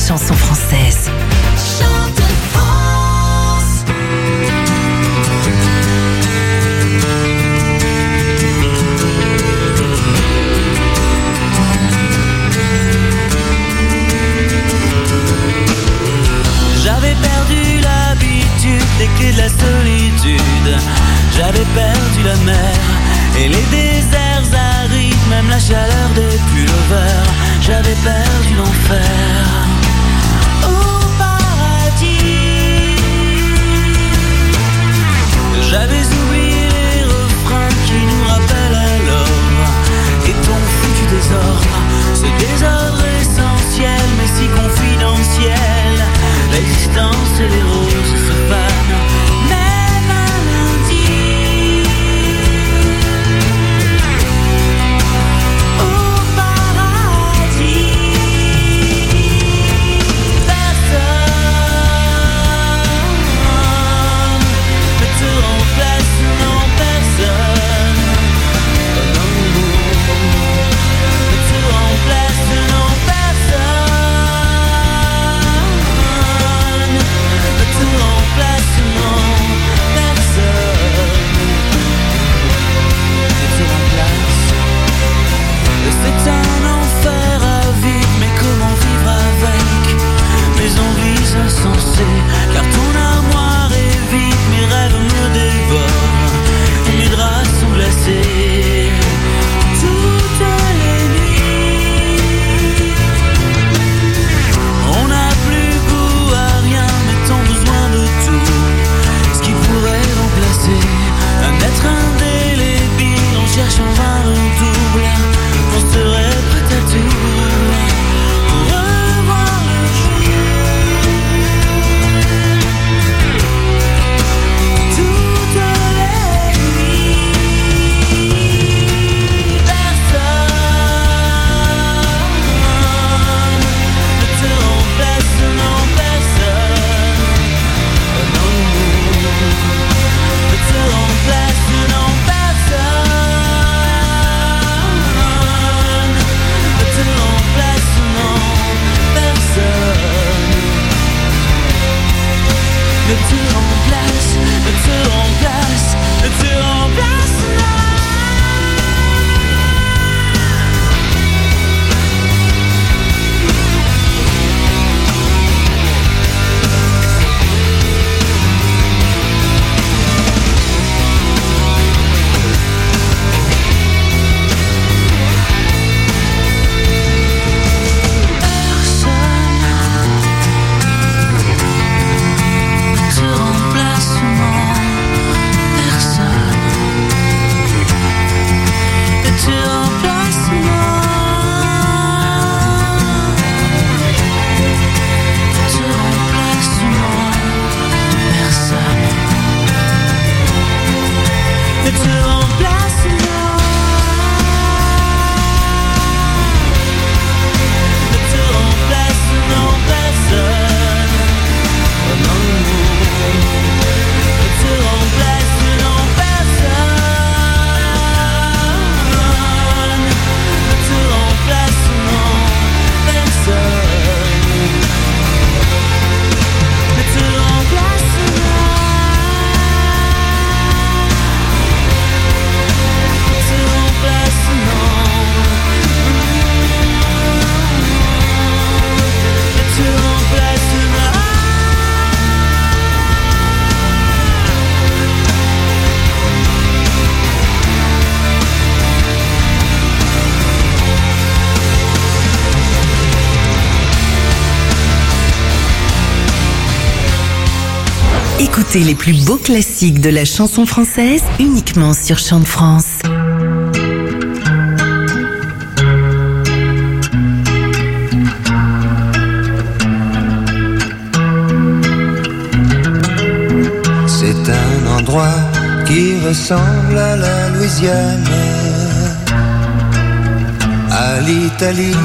chanson française. Chante France. J'avais perdu l'habitude, les clés de la solitude. J'avais perdu la mer et les déserts arides, même la chaleur des pullovers. J'avais perdu l'enfer au paradis. J'avais oublié les refrains qui nous rappellent alors et ton foutu désordre, ce désordre essentiel mais si confidentiel. L'existence et les roses se fanent même un lundi. Au paradis, personne ne te remplace, non personne. Non, ne te remplace, non personne. Ne te remplace, non personne. Ne te remplace. C'est un enfer à vivre, mais comment vivre avec mes envies insensées? Car ton armoire est vide, mes rêves me dévorent et mes draps sont glacés toutes les nuits. On n'a plus goût à rien, mais tant besoin de tout. Ce qui pourrait remplacer un être indélébile. On cherche en vain un double. On serait prêt à tout pour revoir le jour. Toutes les nuits, personne ne te remplace, non personne. Non, ne te remplace, non personne. Ne te remplace, non personne. Ne te remplace, ne te remplace, ne te remplace, non. Écoutez les plus beaux classiques de la chanson française uniquement sur Chante France. C'est un endroit qui ressemble à la Louisiane, à l'Italie.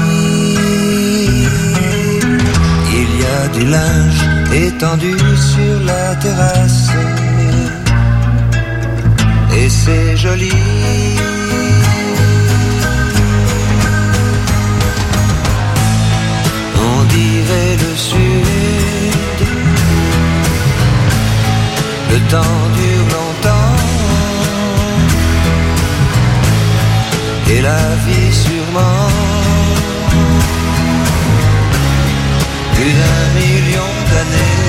Il y a du linge étendu sur la terrasse et c'est joli. On dirait le le temps dure longtemps, et la vie sûrement, plus d'1 million d'années.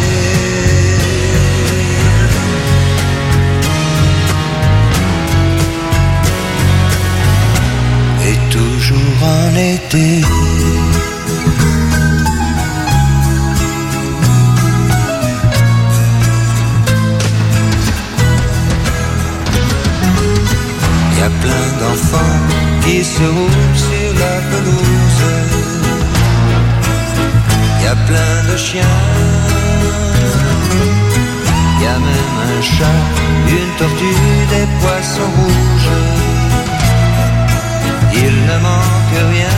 Et toujours en été. Y a plein d'enfants qui se roulent sur la pelouse. Y a plein de chiens. Y a même un chat, une tortue, des poissons rouges. Il ne manque rien.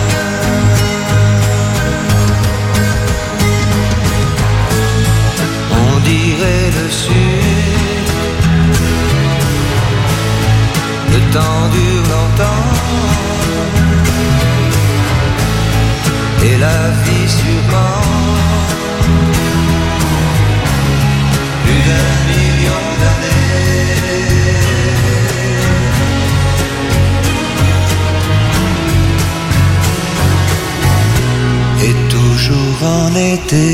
On dirait le sud. Le temps dure longtemps, et la vie sûrement, plus d'1 million d'années. Et toujours en été.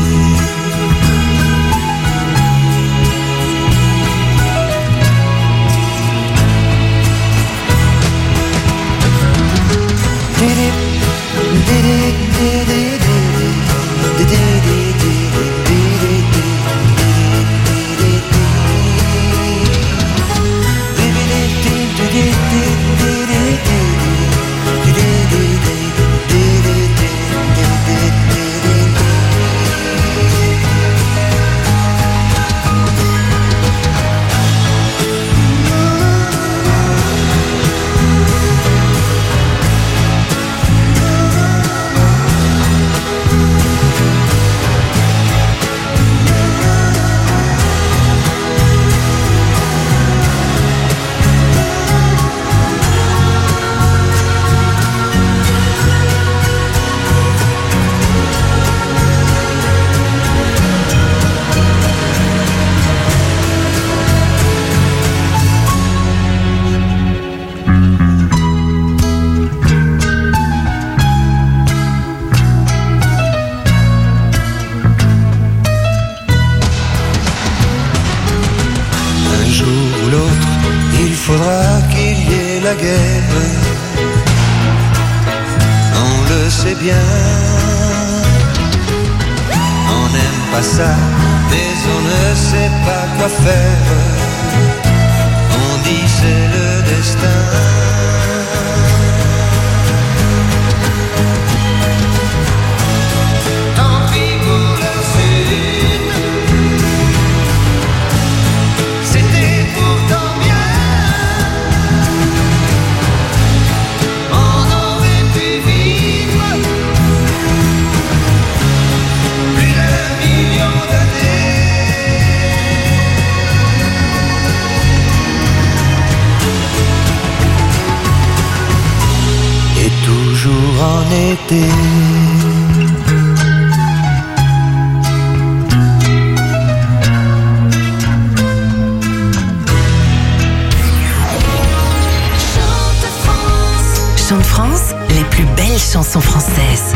Chante France, les plus belles chansons françaises.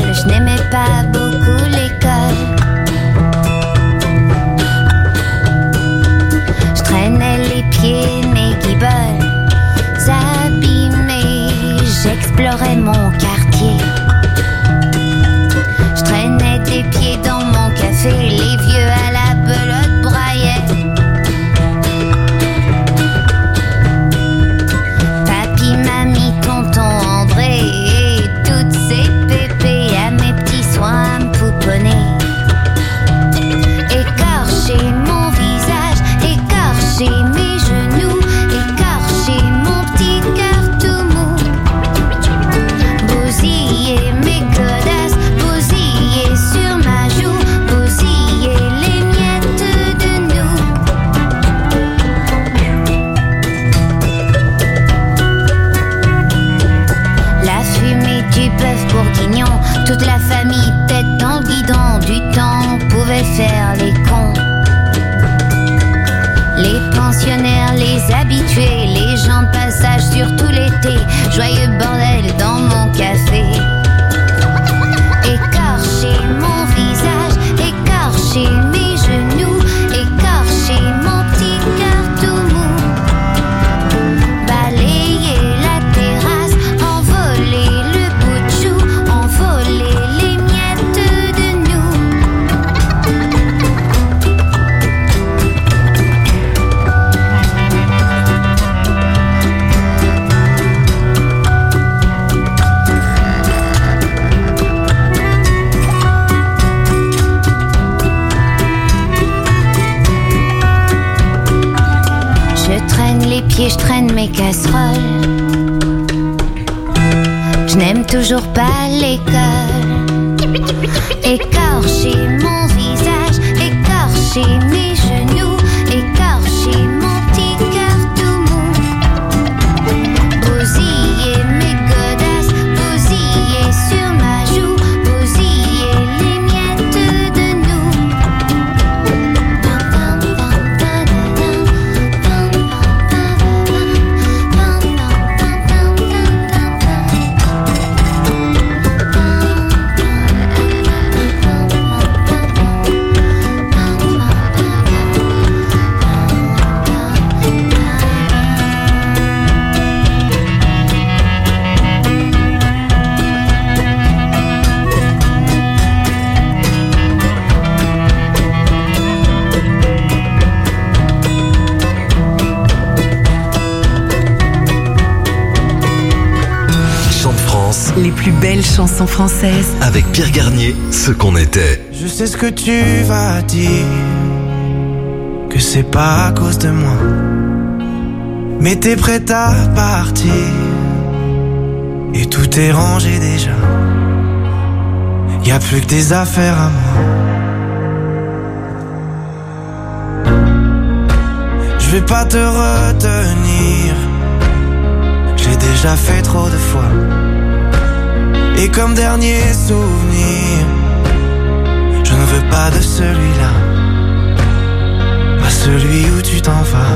Pas beaucoup l'école. Toute la famille tête dans le guidon, du temps pouvait faire les cons. Les pensionnaires, les habitués, les gens de passage surtout l'été. Joyeux bordel dans mon café. Écorcher mon visage, écorcher mes genoux, écorcher mon petit cœur tout mou. Balayer la terrasse, envoler le bout de chou, envoler les miettes de nous. Je traîne les pieds, je traîne mes casseroles. Je n'aime toujours pas l'école. Écorcher mon visage, écorcher mes genoux, écorcher mon petit cœur tout mou. Bousiller mes godasses, bousiller sur ma joue, bousiller les miettes de nous. Chant de France, Les plus belles chansons françaises. avec Pierre Garnier, ce qu'on était. Je sais ce que tu vas dire, que c'est pas à cause de moi. Mais t'es prête à partir, et tout est rangé déjà. Y'a plus que des affaires à moi. Je vais pas te retenir, j'ai déjà fait trop de fois. Et comme dernier souvenir, je ne veux pas de celui-là, pas celui où tu t'en vas.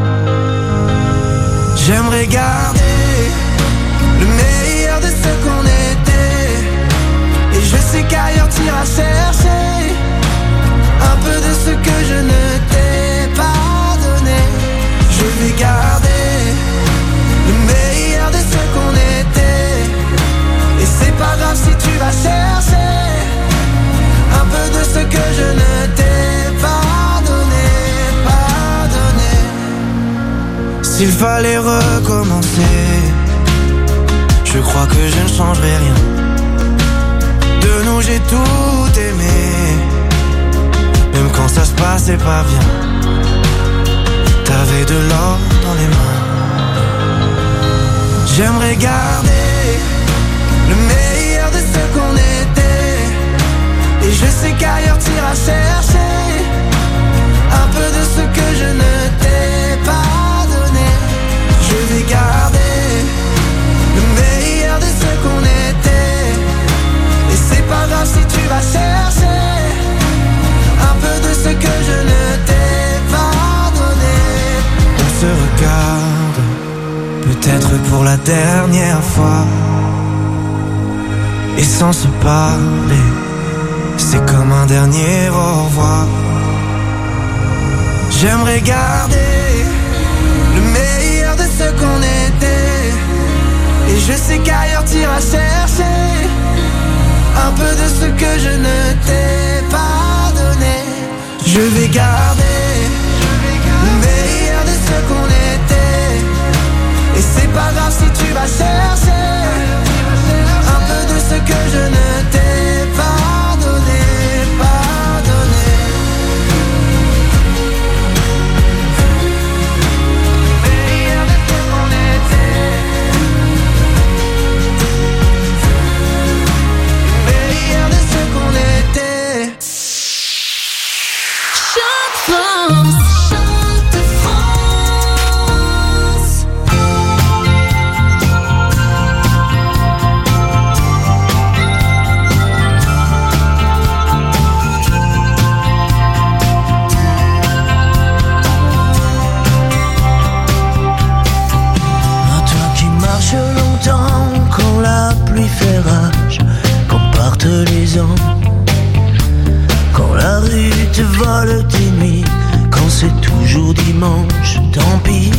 J'aimerais garder le meilleur de ce qu'on était, et je sais qu'ailleurs t'iras chercher un peu de ce que je ne t'ai pas donné. Je vais garder le meilleur de ce qu'on était, et c'est pas grave si tu vas chercher un peu de ce que je ne t'ai pas donné, pas donné. S'il fallait recommencer, je crois que je ne changerai rien. De nous j'ai tout aimé, même quand ça se passait pas bien. T'avais de l'or dans les mains. J'aimerais garder le meilleur de ce qu'on était, et je sais qu'ailleurs t'iras chercher un peu de ce que je ne t'ai pas donné. Je vais garder le meilleur de ce qu'on était, et c'est pas grave si tu vas chercher un peu de ce que je ne t'ai pas donné. On se regarde, peut-être pour la dernière fois, et sans se parler, c'est comme un dernier au revoir. J'aimerais garder le meilleur de ce qu'on était, et je sais qu'ailleurs t'iras chercher un peu de ce que je ne t'ai pas donné. Je vais garder le meilleur de ce qu'on était, et c'est pas grave si tu vas chercher un peu de ce que je ne t'ai pas donné, pas donné. Le meilleur de ce qu'on était, le meilleur de ce qu'on était. Chante France, chante France. c'est toujours dimanche, tant pis.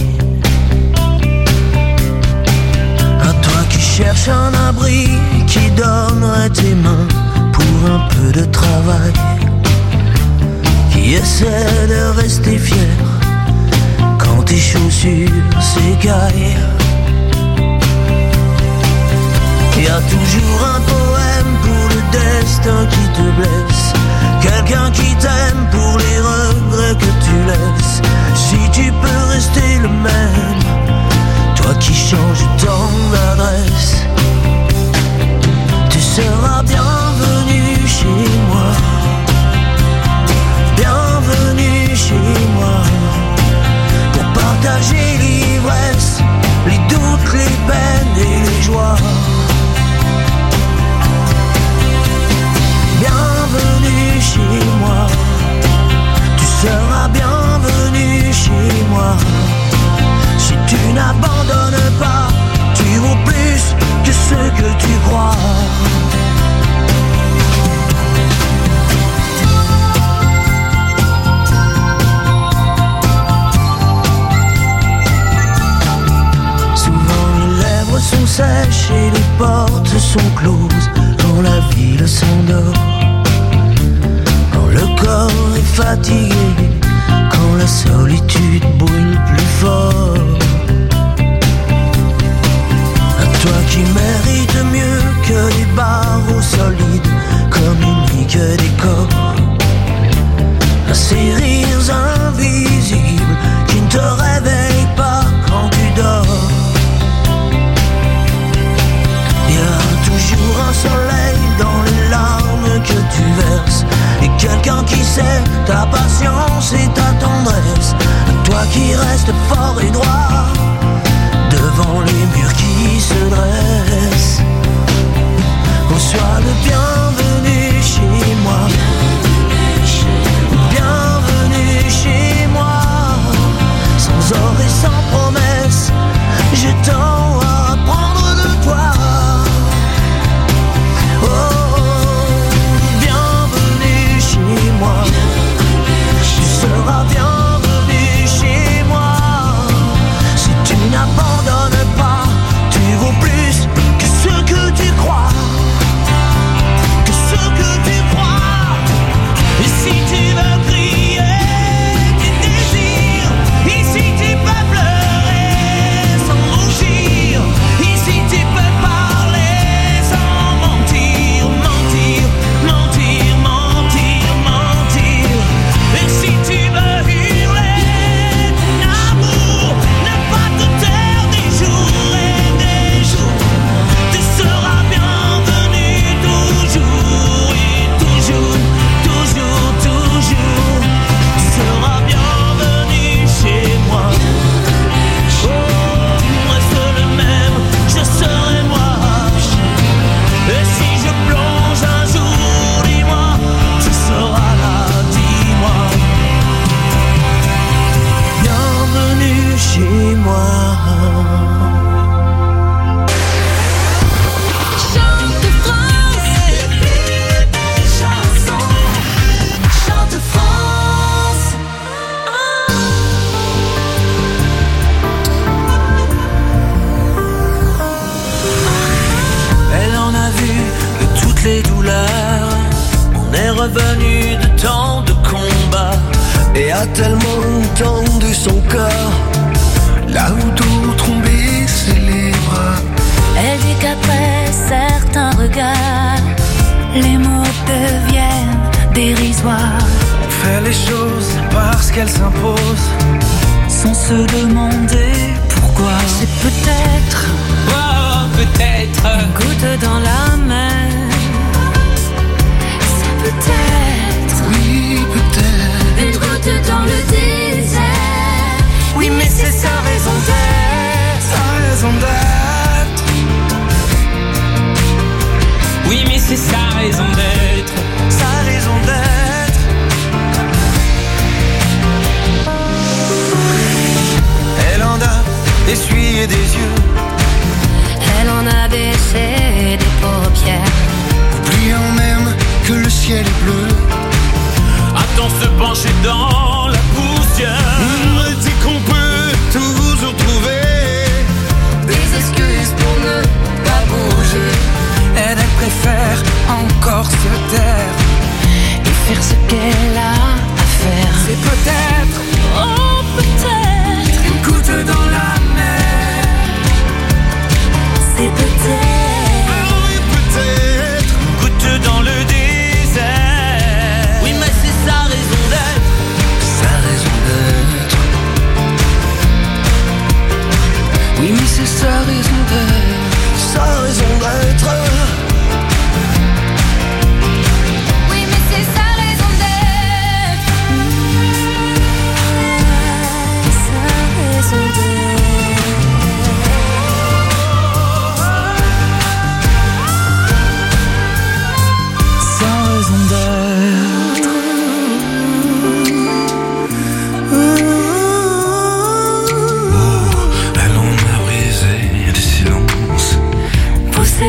À toi qui cherches un abri, qui donnerait tes mains pour un peu de travail, qui essaie de rester fier quand tes chaussures s'écaillent. Y a toujours un poème pour le destin qui te blesse, quelqu'un qui t'aime pour les regrets que tu laisses. Si tu peux rester le même, toi qui changes tant d'adresse, tu seras bienvenu chez moi. Bienvenue chez moi, pour partager l'ivresse, les doutes, les peines et les joies. Bienvenue chez moi, tu seras bienvenu chez moi. Si tu n'abandonnes pas, tu vaux plus que ce que tu crois. Sont sèches et les portes sont closes quand la ville s'endort, quand le corps est fatigué, quand la solitude brûle plus fort. À toi qui mérites mieux que des barreaux solides, communiquent des corps, à ces rires invisibles qui ne te réveillent pas quand tu dors. Toujours un soleil dans les larmes que tu verses, et quelqu'un qui sait ta patience et ta tendresse. Toi qui restes fort et droit devant les murs qui se dressent. Sois le bienvenu chez moi. Bienvenue chez moi, sans or et sans promesse. J'ai tant à apprendre de toi. Tu seras bienvenu chez moi. Si tu n'abandonnes pas, tu vaux plus que ce que tu crois. Que ce que tu crois. Et si tu veux crier tes désirs, ici tu peux pleurer sans rougir. Ici tu peux parler sans mentir. Mentir, mentir, mentir, mentir. Et si tu veux hurler ton amour, ne pas te taire des jours et des jours. Tu seras bienvenu toujours et toujours, toujours, toujours. Tu seras bienvenu chez moi. Oh, reste le même, je serai moi. Et si je plonge un jour, dis-moi, tu seras là, dis-moi. Bienvenue chez moi. Chante France, les plus belles chansons. Chante France. Elle en a vu de toutes les douleurs. On est revenu de tant de combats, et a tellement tendu son corps, là où d'autres ont baissé les bras. Elle dit qu'après certains regards, les mots deviennent dérisoires. On fait les choses parce qu'elles s'imposent, sans se demander pourquoi. C'est peut-être Peut-être une goutte dans la mer. C'est peut-être oui peut-être. une goutte dans le désert. Oui mais c'est sa raison d'être, sa raison d'être. Oui mais c'est sa raison d'être. Sa raison d'être. Elle en a essuyé des yeux, Elle en a baissé des paupières. oubliant même que le ciel est bleu. Attends se pencher dans la poussière.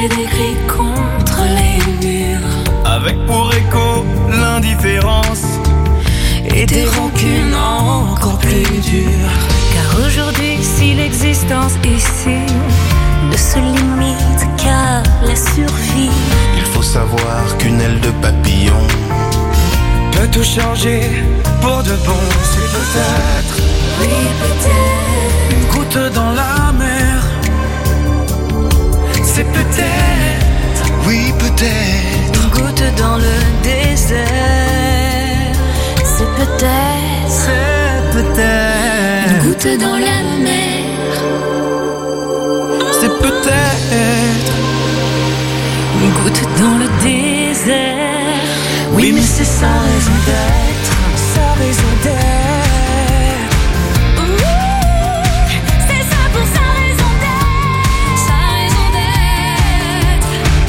et des cris contre les murs. Avec pour écho l'indifférence Et des rancunes encore plus dures. Car aujourd'hui, si l'existence ici ne se limite qu'à la survie, Il faut savoir qu'une aile de papillon peut tout changer pour de bon. C'est peut-être oui peut-être, une goutte dans la mer. C'est peut-être, Oui, peut-être. une goutte dans le désert. C'est peut-être, c'est peut-être, une goutte dans la mer. c'est peut-être. Une goutte dans le désert. Oui, mais c'est sa raison d'être. Sa raison d'être. C'est ça pour sa raison d'être. Sa raison d'être.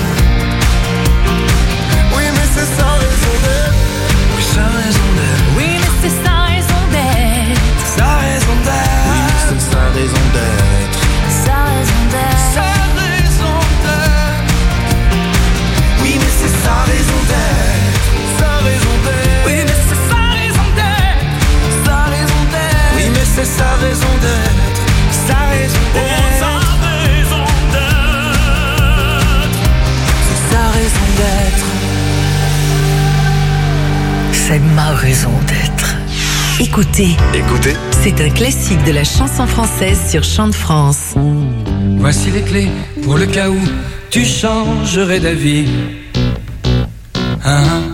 Oui, mais c'est sa raison d'être. Oui, sa raison d'être. Oui, mais c'est sa raison d'être. Sa raison d'être. Oui, c'est sa raison d'être. Sa raison d'être. Sa raison d'être. Oui, mais c'est sa raison d'être. Sa raison d'être. Oui, mais c'est sa raison d'être. Sa raison d'être. Oui, mais c'est sa raison d'être. Sa raison d'être. Sa raison d'être. C'est sa raison d'être. C'est ma raison d'être. Écoutez, Écoutez, c'est un classique de la chanson française sur Chant de France. Voici les clés pour le cas où tu changerais d'avis. Hein?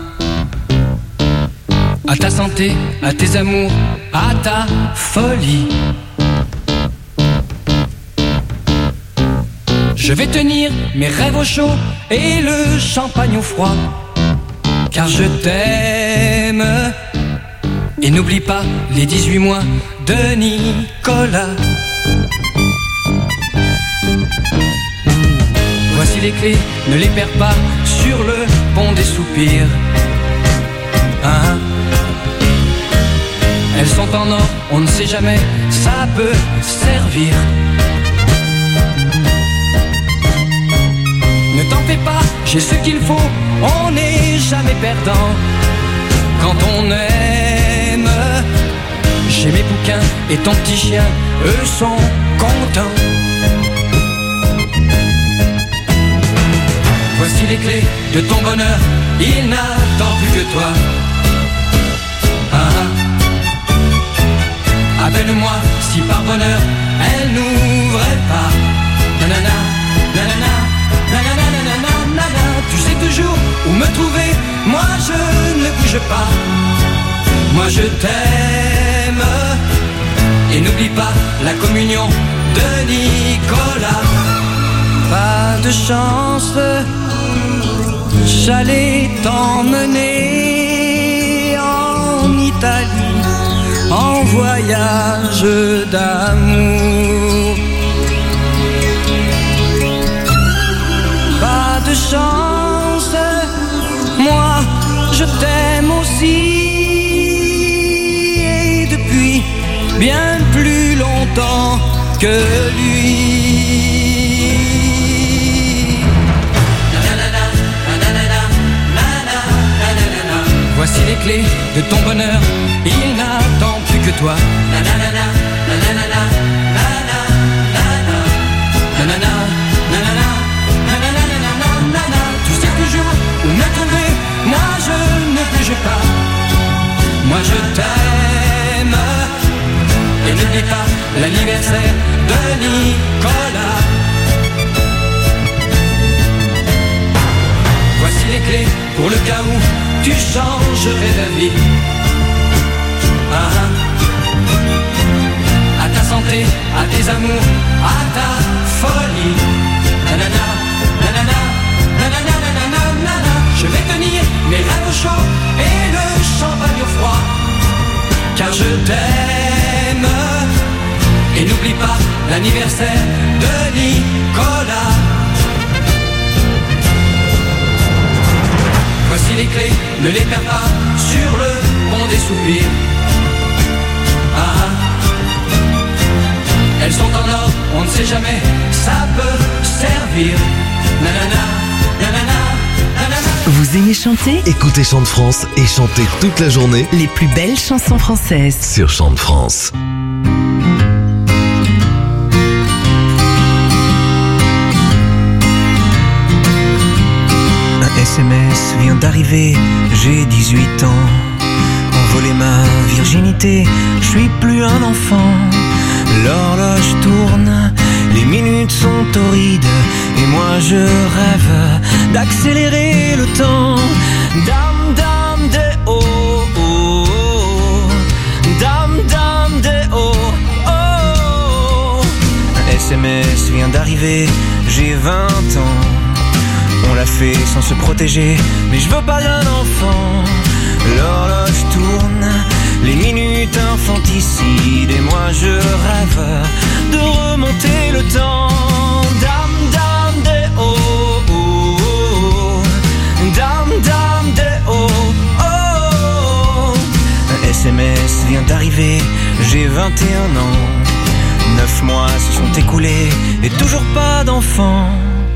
À ta santé, à tes amours, à ta folie. Je vais tenir mes rêves au chaud et le champagne au froid. Car je t'aime. Et n'oublie pas les 18 mois de Nicolas. Voici les clés, ne les perds pas sur le pont des soupirs. Hein? Elles sont en or, on ne sait jamais, ça peut servir. Ne t'en fais pas, j'ai ce qu'il faut, on n'est jamais perdant. Quand on aime, j'ai mes bouquins et ton petit chien, eux sont contents. Voici les clés de ton bonheur, il n'attend plus que toi. Ah. Appelle-moi si par bonheur elle n'ouvrait pas. Nanana, nanana, nanana, nanana, nanana. Tu sais toujours où me trouver, moi je ne bouge pas. Moi je t'aime. Et n'oublie pas la communion de Nicolas. Pas de chance, j'allais t'emmener en Italie, en voyage d'amour. Pas de chance, moi je t'aime aussi. Et depuis bien plus longtemps que lui. Voici les clés de ton bonheur, il n'attend plus que toi. Nanana, nanana, nanana, nanana, nanana, nanana, nanana, nanana. Tu sais toujours où me trouver, moi je ne bouge pas. Moi je t'aime. Et n'oublie pas l'anniversaire de Nicolas. Voici les clés pour le cas où tu changerais d'avis. Ah. À ta santé, à tes amours, à ta folie. Nanana, nanana, nanana, nanana, nanana. Je vais tenir mes rêves au chaud et le champagne au froid. Car je t'aime. Et n'oublie pas l'anniversaire de Nicolas. Voici les clés, ne les perds pas sur le pont des soupirs. Ah. Elles sont en or, on ne sait jamais, ça peut servir. respire. Nanana, nanana, nanana. Vous aimez chanter? Écoutez Chant de France et chantez toute la journée Les plus belles chansons françaises. sur Chant de France. Un SMS vient d'arriver, j'ai 18 ans. Envolé ma virginité, je suis plus un enfant. L'horloge tourne, les minutes sont torrides, et moi je rêve d'accélérer le temps. Dame, dame, des oh, oh, oh. Dame, dame, des oh, oh. Un SMS vient d'arriver, j'ai 20 ans. On l'a fait sans se protéger, mais je veux pas d'un enfant. L'horloge tourne, les minutes infanticides, et moi je rêve de remonter le temps. Dame, dame, des oh, oh, oh. Dame, dame, des oh, oh. Un SMS vient d'arriver, j'ai 21 ans. 9 mois se sont écoulés, et toujours pas d'enfant.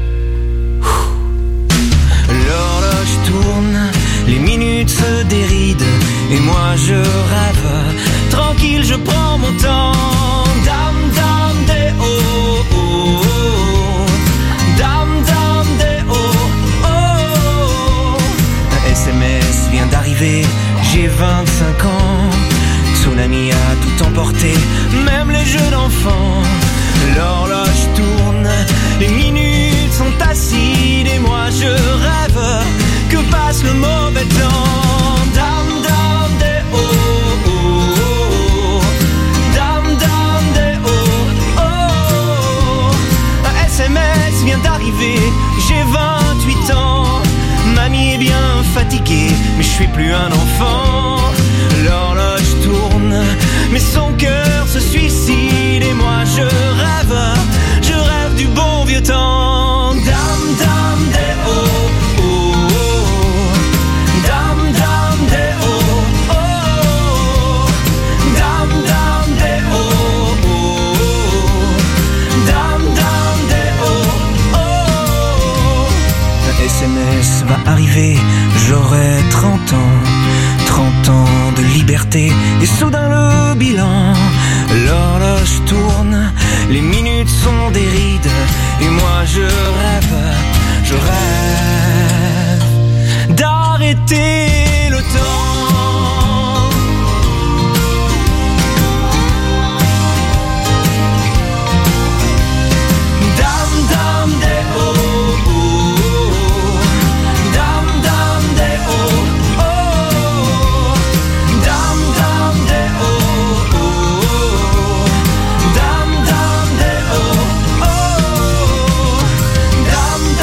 L'horloge tourne, les minutes se dérident, et moi je rêve, tranquille je prends mon temps. Dame, dame, des oh, oh, oh. Dame, dame, des oh, oh. Un SMS vient d'arriver, j'ai 25 ans. Tsunami a tout emporté, même les jeux d'enfants. L'horloge tourne, les minutes sont acides, et moi je rêve que passe le mauvais temps. Dame, dame, des oh, oh, oh. Dame, dame, des oh, oh. Un SMS vient d'arriver, j'ai 28 ans. Mamie est bien fatiguée, mais je suis plus un enfant. L'horloge tourne, mais son cœur se suicide, et moi je rêve du bon vieux temps. Dame, dame, des oh, oh, oh. Dame, dame, des oh, oh. Dame, dame, des oh, oh. Dame, dame, des oh, oh. Un SMS va arriver, j'aurai 30 ans. 30 ans de liberté, et soudain le bilan. L'horloge tourne, les minutes sont des rides, et moi je rêve d'arrêter le temps. Dame, dame, des oh, oh, oh. Dame, dame, des oh, oh. Dame,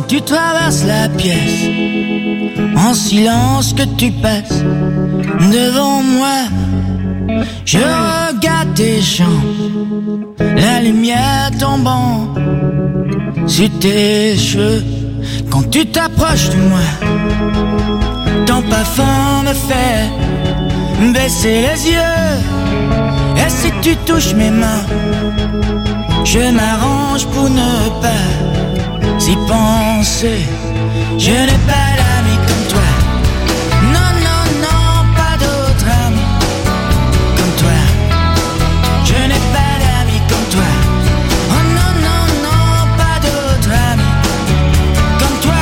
tu traverses la pièce, en silence que tu passes devant moi. Je regarde tes jambes, la lumière tombant sur tes cheveux. Quand tu t'approches de moi, ton parfum me fait baisser les yeux. Et si tu touches mes mains, je m'arrange pour ne pas y penser. Je n'ai pas d'amis comme toi. Non, non, non, pas d'autres amis comme toi. Je n'ai pas d'amis comme toi. Oh non, non, non, pas d'autres amis comme toi.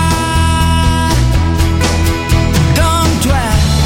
Comme toi.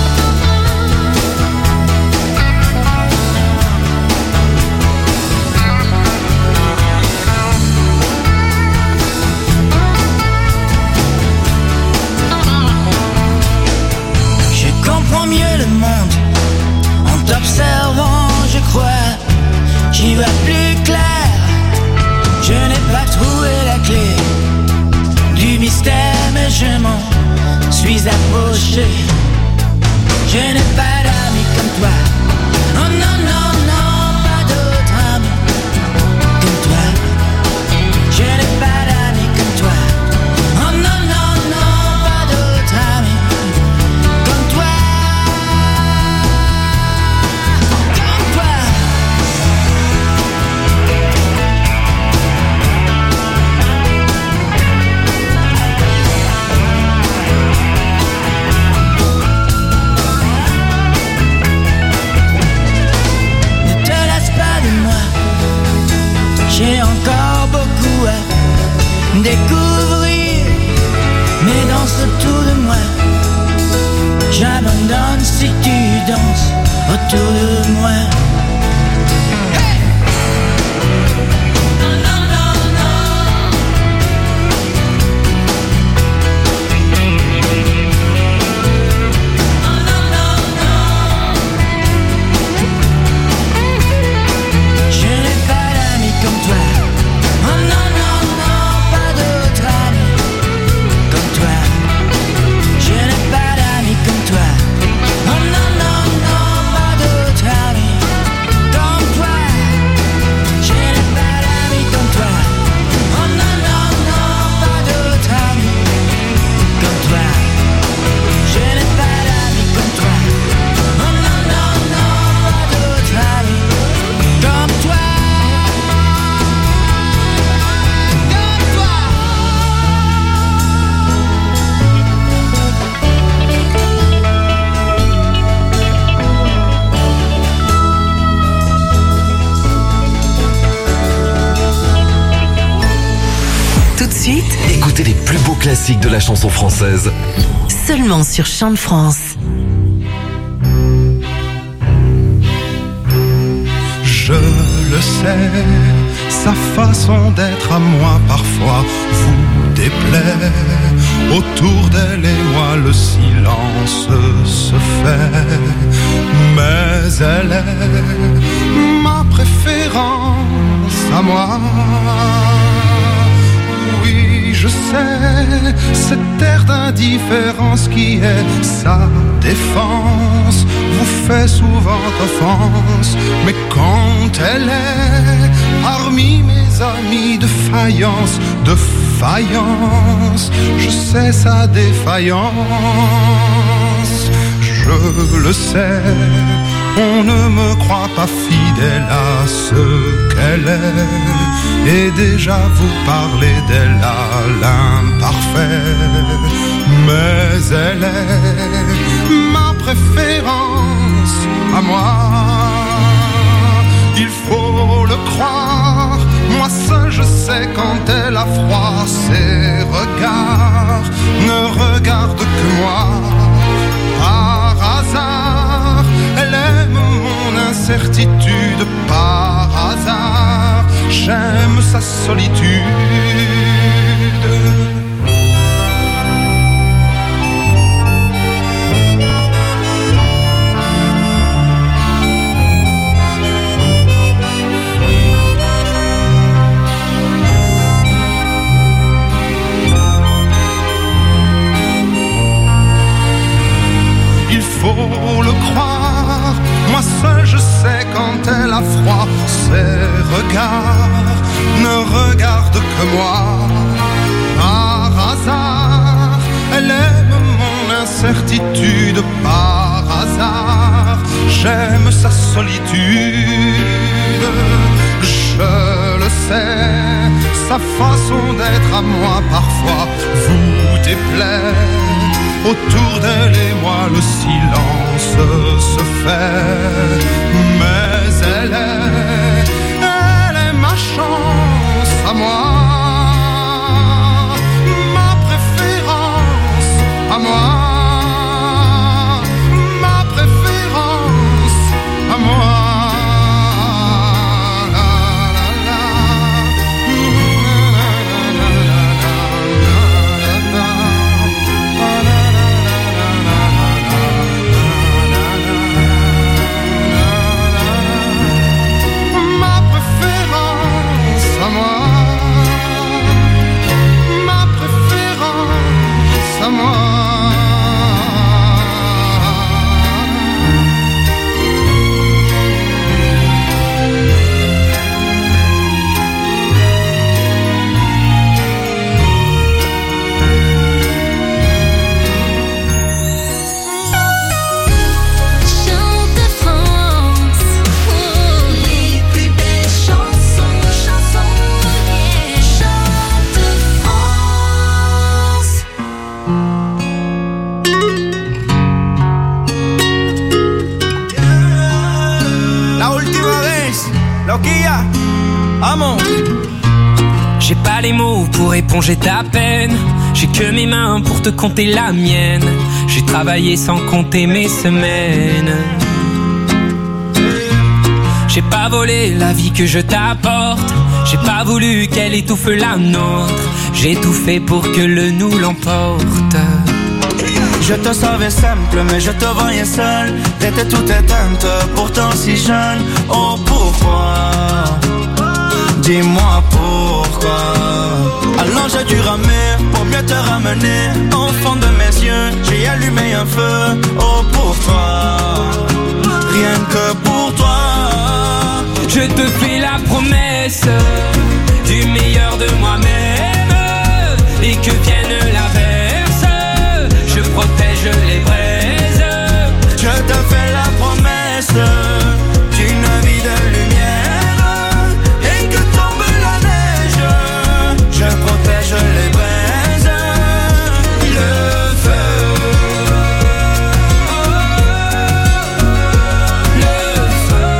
Mieux le monde en t'observant, je crois, j'y vois plus clair. Je n'ai pas trouvé la clé du mystère, mais je m'en suis approché. Je n'ai pas d'amis comme toi. Oh non, non, non, pas d'autres amis comme toi. Je n'ai pas d'amis comme toi. Oh non, non, non, pas d'autres amis comme toi. J'ai encore beaucoup à découvrir, mais danse autour de moi. J'abandonne si tu danses autour de moi. Hey! Non, non, non, non. Non, non, non, non. Je n'ai pas d'amis comme toi. Oh non, non, non, pas d'autres amis comme toi. Je n'ai pas d'amis comme toi. Oh non, non, non, pas d'autres amis comme toi. Je n'ai pas d'amis comme toi. Oh non, non, non, pas d'autres amis comme toi. Je n'ai pas d'amis comme toi. Oh non, non, non, pas d'autres amis comme toi. Tout de suite, Écoutez les plus beaux classiques de la chanson française. seulement sur Chant de France. Je le sais, sa façon d'être à moi parfois vous déplaît. Autour d'elle et moi le silence se fait. Mais elle est ma préférence à moi. Oui, je sais, cette air d'indifférence qui est sa défense vous fait souvent offense. Mais quand elle est parmi mes amis de faïence, je sais sa défaillance. Je le sais, on ne me croit pas fidèle à ce qu'elle est. Et déjà vous parlez d'elle à l'imparfait. Mais elle est ma préférence à moi. Il faut le croire, moi seul je sais quand elle a froid. Ses regards ne regardent que moi. Par hasard, elle aime mon incertitude. Par hasard, j'aime sa solitude. regard ne regarde que moi. Par hasard, elle aime mon incertitude. Par hasard, j'aime sa solitude. Je le sais, sa façon d'être à moi parfois vous déplaît. Autour d'elle et moi le silence se fait. Mais elle est ma chance à moi, ma préférence à moi, ma préférence à moi. J'ai pas les mots pour éponger ta peine. J'ai que mes mains pour te compter la mienne. J'ai travaillé sans compter mes semaines. J'ai pas volé la vie que je t'apporte. J'ai pas voulu qu'elle étouffe la nôtre. J'ai tout fait pour que le nous l'emporte. Je te savais simple, mais je te voyais seule. T'étais toute éteinte, pourtant si jeune. Oh pourquoi? Dis-moi pourquoi. Alors j'ai dû ramer pour mieux te ramener. Au fond de mes yeux, j'ai allumé un feu. Oh pour toi, rien que pour toi. Je te fais la promesse du meilleur de moi-même. Et que vienne l'averse, je protège les braises. Je te fais la promesse d'une vie de lumière. Et que tombe la neige, je protège les braises. Le feu, le feu.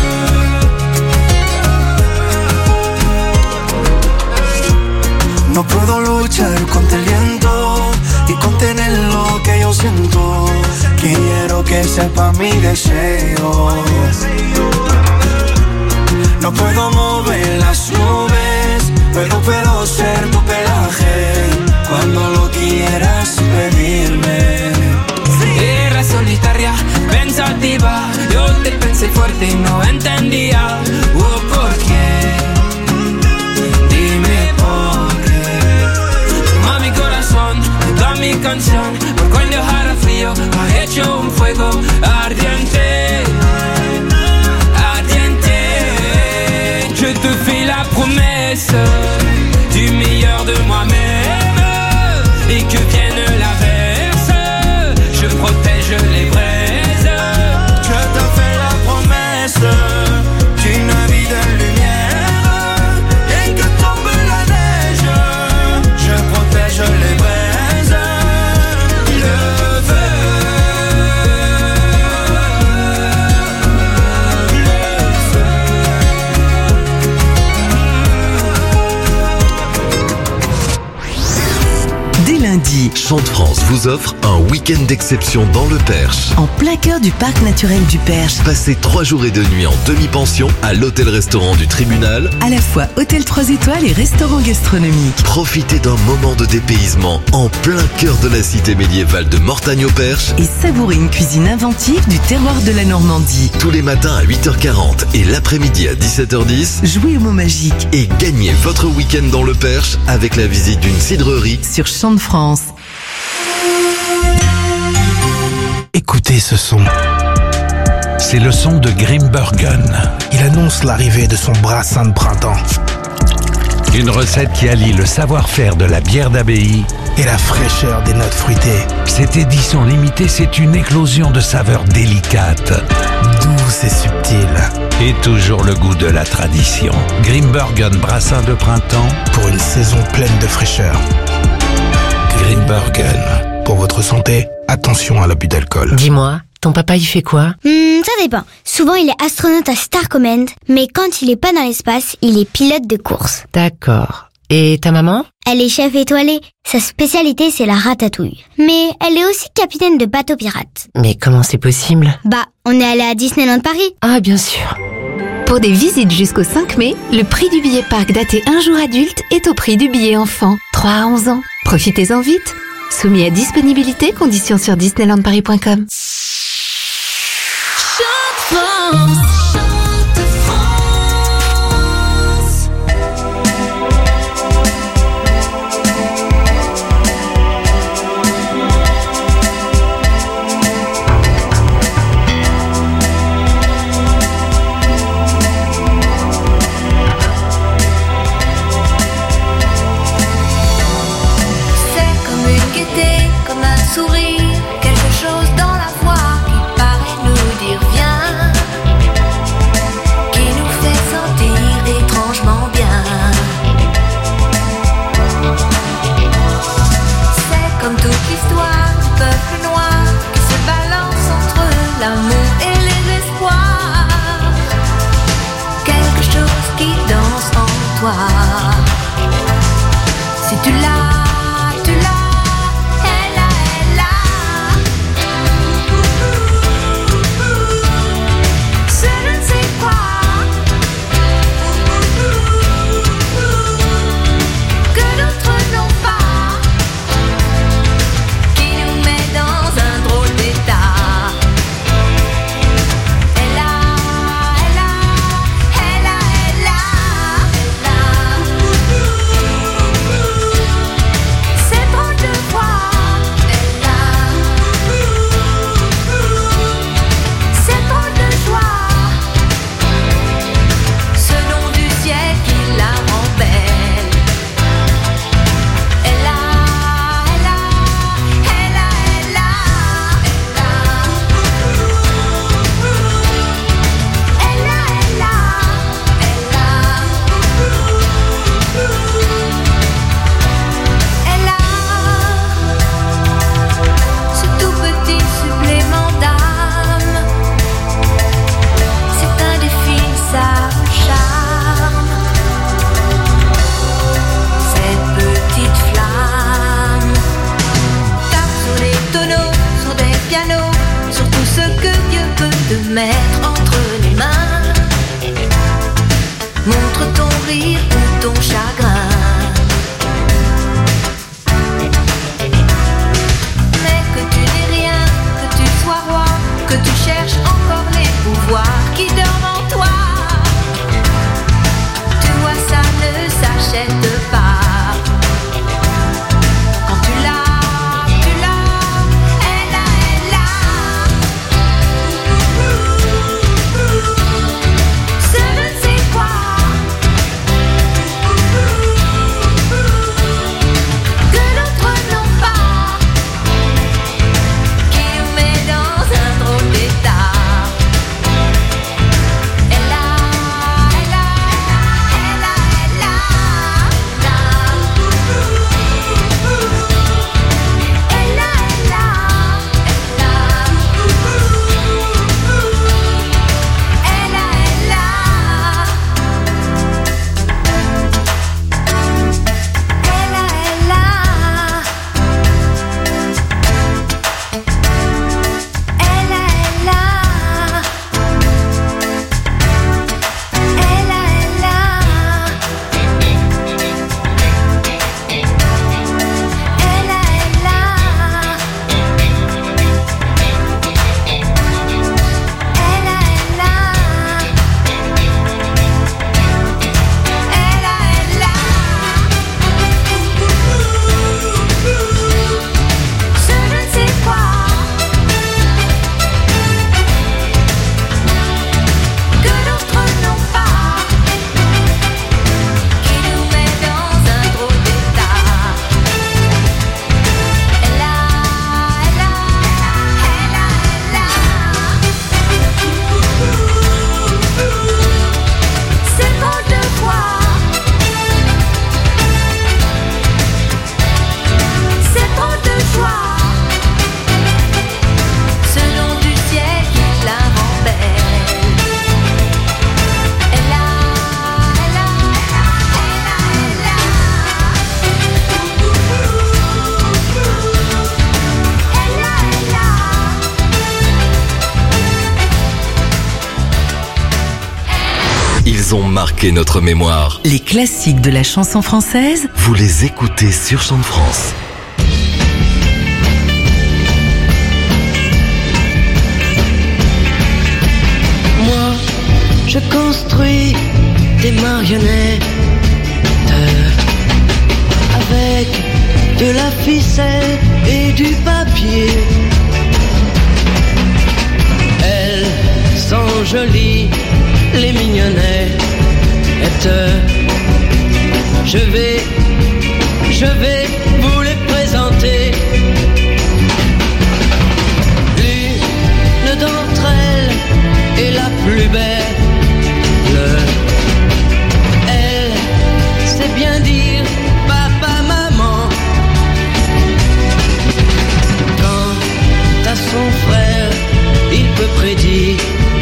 No puedo luchar contra el viento y contener lo que yo siento. Quiero que sepa mi deseo. No puedo mover las nubes, pero puedo ser tu pelaje cuando lo quieras pedirme. Era solitaria, pensativa. Yo te pensé fuerte y no entendía. ¿Por qué? Dime por qué. Toma mi corazón, toda mi canción. Porque el dejara frío ha hecho un fuego ardiente. Ardiente. Je te fais la promesse du meilleur de moi-même. Et que vienne l'averse, je protège les braises. Je te fais la promesse d'une vie de lumière. Et que tombe la neige, je protège les braises. Le feu, le feu. Dès lundi, Chante France vous offre un week-end d'exception dans le Perche. en plein cœur du parc naturel du Perche, Passez 3 jours et 2 nuits en demi-pension à l'hôtel-restaurant du Tribunal. à la fois hôtel 3 étoiles et restaurant gastronomique. Profitez d'un moment de dépaysement en plein cœur de la cité médiévale de Mortagne au Perche. Et savourez une cuisine inventive du terroir de la Normandie. Tous les matins à 8h40 et l'après-midi à 17h10. Jouez au mot magique Et gagnez votre week-end dans le Perche avec la visite d'une cidrerie. sur Chant de France. Écoutez ce son. c'est le son de Grimbergen. Il annonce l'arrivée de son brassin de printemps. Une recette qui allie le savoir-faire de la bière d'abbaye et la fraîcheur des notes fruitées. Cette édition limitée, c'est une éclosion de saveurs délicates, douces et subtiles. Et toujours le goût de la tradition. Grimbergen brassin de printemps pour une saison pleine de fraîcheur. Grimbergen. Pour votre santé, attention à l'abus d'alcool. Dis-moi, ton papa il fait quoi? Ça dépend. Souvent il est astronaute à Star Command, mais quand il est pas dans l'espace, il est pilote de course. D'accord. Et ta maman? Elle est chef étoilée. Sa spécialité c'est la ratatouille. Mais elle est aussi capitaine de bateau pirate. Mais comment c'est possible? On est allé à Disneyland Paris. Ah bien sûr. Pour des visites jusqu'au 5 mai, le prix du billet parc daté un jour adulte est au prix du billet enfant, 3 à 11 ans. Profitez-en vite. Soumis à disponibilité, conditions sur disneylandparis.com. Comme un sourire, quelque chose dans la voix qui paraît nous dire viens, qui nous fait sentir étrangement bien. C'est comme toute l'histoire du peuple noir qui se balance entre l'amour et les espoirs. Quelque chose qui danse en toi. Si tu l'as, tu l'as. Ils ont marqué notre mémoire. Les classiques de la chanson française, Vous les écoutez sur Chant de France. Moi, je construis des marionnettes avec de la ficelle et du papier. Elles sont jolies, les mignonnettes. Je vais vous les présenter. L'une d'entre elles est la plus belle. Elle sait bien dire papa, maman. Quant à son frère, il peut prédire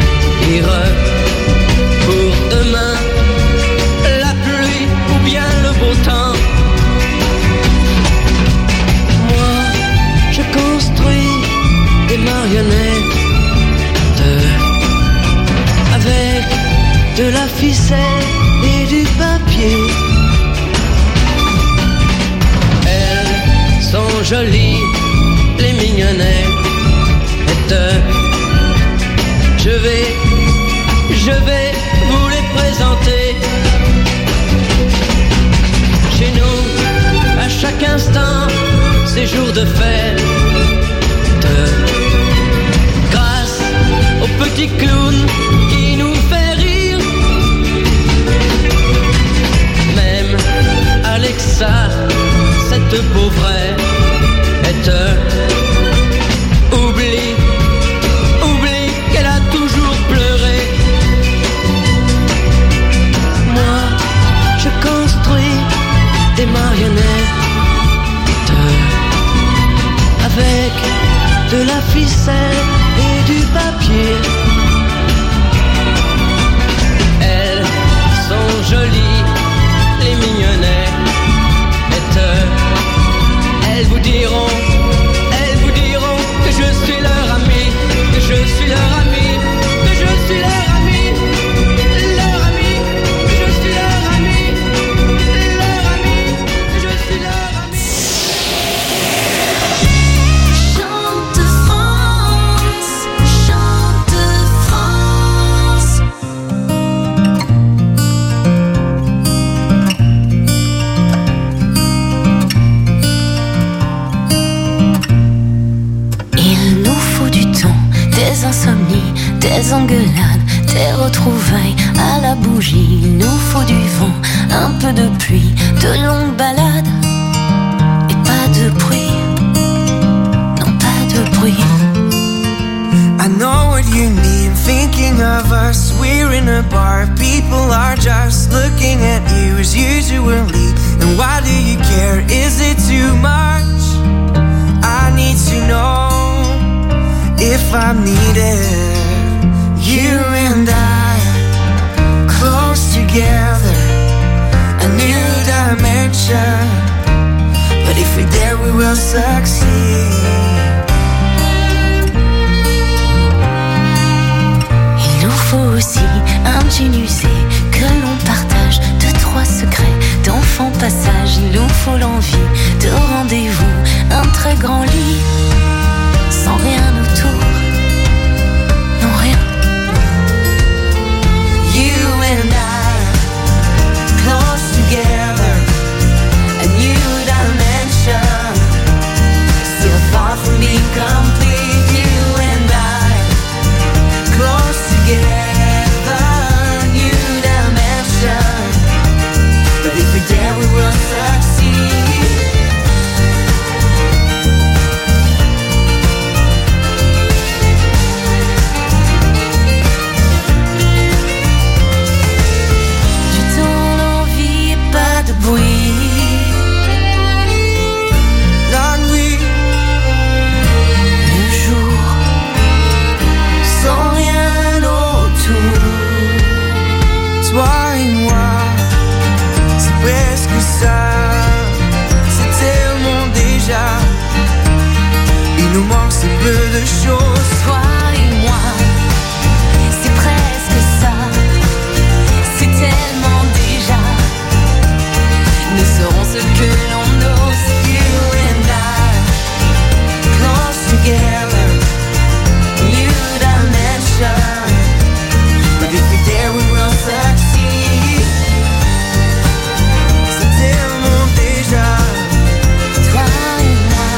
pour demain la pluie ou bien le beau temps. Moi, je construis des marionnettes avec de la ficelle et du papier. Elles sont jolies, les mignonnettes. Je vais vous les présenter. Chez nous, à chaque instant, c'est jour de fête. Grâce au petit clown qui nous fait rire. Même Alexa, cette pauvrette, oublie qu'elle a toujours pleuré. Moi, je construis des marionnettes avec de la ficelle et du papier. Elles sont jolies, les mignonnettes. Elles vous diront que je suis leur ami, que je suis leur ami, que je suis leur ami, leur ami, que je suis leur ami, leur ami, que je suis leur ami. Chante France, chante France. Il nous faut du temps, des insomnies, des engueulades, des retrouvailles à la bougie. Il nous faut du vent, un peu de pluie, de longues balades et pas de bruit. Non, pas de bruit. I know what you need, thinking of us. We're in a bar, people are just looking at you as usually. And why do you care? Is it too much? I need to know if I'm needed. You and I, close together, a new dimension. But if we're there, we will succeed. Il nous faut aussi un jean usé que l'on partage, deux, trois secrets d'enfants passage. Il nous faut l'envie de rendez-vous, un très grand lit, sans rien autour, non rien. You and I, close together, a new dimension. Still far from being complete. You and I, close together, new dimension. But if we're there, we will succeed. Du temps, l'envie et pas de bruit. La nuit, Le jour, sans rien autour. Toi et moi, c'est presque ça. C'est tellement déjà. Il nous manque si peu de choses. toi et moi, c'est presque ça. C'est que l'on ose. You and I, close together, new dimension. But if we dare, we will succeed. C'est tellement déjà, toi et moi.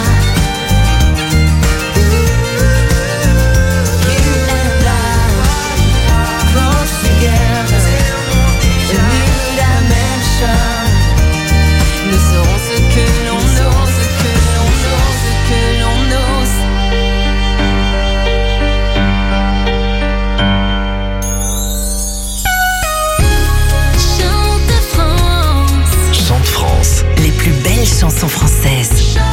You and I, close together, a new dimension. Nous serons ce que l'on ose, ce que l'on ose, ce que l'on ose. Chante France. Les plus belles chansons françaises.